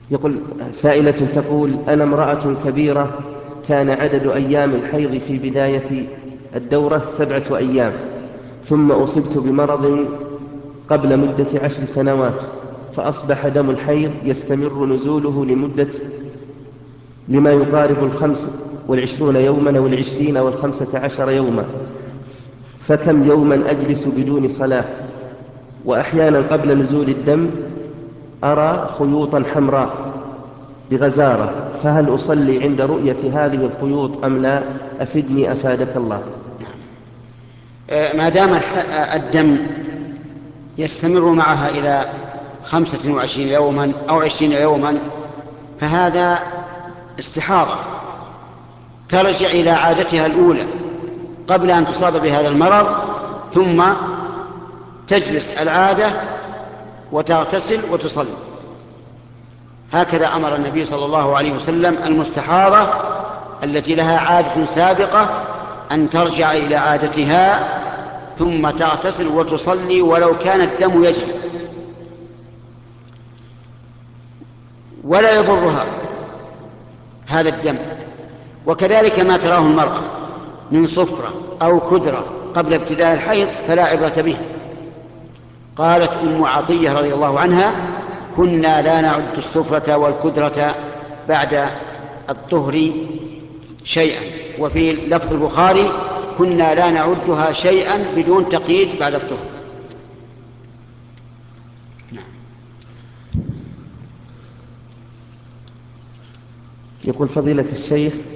يقول سائلة تقول: أنا امرأة كبيرة، كان عدد أيام الحيض في بداية الدورة 7 أيام، ثم أصبت بمرض قبل مدة 10 سنوات، فأصبح دم الحيض يستمر نزوله لما يقارب 25 يوما أو 20 أو 15 يوما، فكم يوما أجلس بدون صلاة؟ وأحيانا قبل نزول الدم أرى خيوطا حمراء بغزارة، فهل أصلي عند رؤية هذه الخيوط أم لا؟ أفدني أفادك الله. ما دام الدم يستمر معها إلى 25 يوما أو 20 يوما فهذا استحاضة، ترجع إلى عادتها الأولى قبل أن تصاب بهذا المرض، ثم تجلس العادة وتغتسل وتصلي. هكذا أمر النبي صلى الله عليه وسلم المستحاضة التي لها عادة سابقة أن ترجع إلى عادتها ثم تغتسل وتصلي ولو كان الدم يجري، ولا يضرها هذا الدم. وكذلك ما تراه المرأة من صفرة أو كدرة قبل ابتداء الحيض فلا عبرة به. قالت أم عطية رضي الله عنها: كنا لا نعد الصفرة والكدرة بعد الطهر شيئا. وفي لفظ البخاري: كنا لا نعدها شيئا بدون تقييد بعد الطهر. يقول فضيلة الشيخ: